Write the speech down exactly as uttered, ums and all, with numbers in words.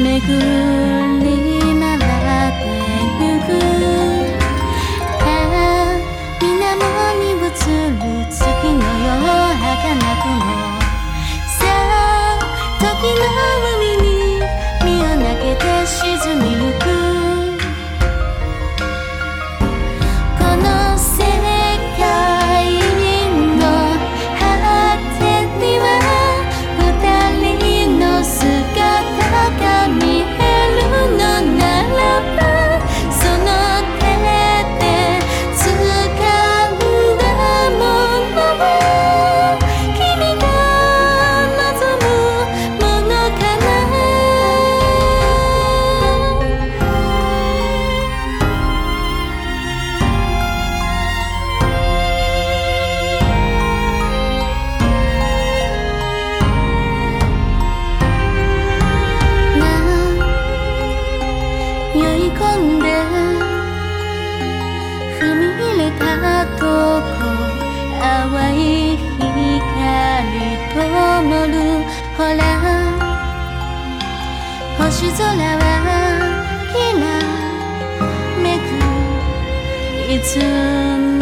巡り回ってゆく。ああ、水面に映る月のよう儚くも、さあ時の海に身を投げて沈みゆく。この世界の果てには二人の姿が見えるのならば、その手で掴んだものは君が望むものかな。酔い込んで踏み入れたとこ、淡い光灯る。ほら星空はきらめく。いつ